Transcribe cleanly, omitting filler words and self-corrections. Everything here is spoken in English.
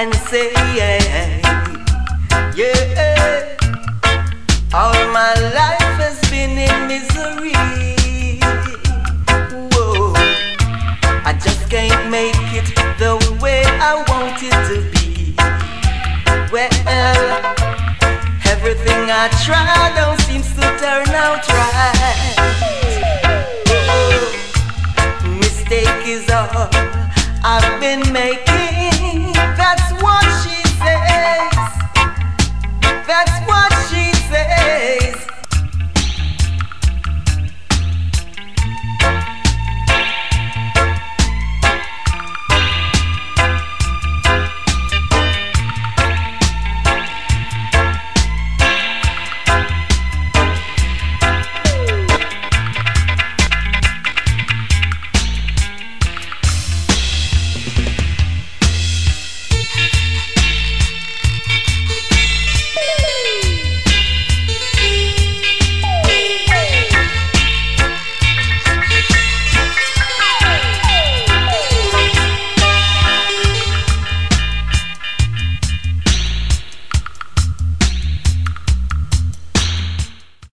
and say, yeah, all my life has been in misery. Whoa, I just can't make it the way I want it to be. Well, everything I try don't seem to turn out right. Mistake is all I've been making. That's what she says. That's what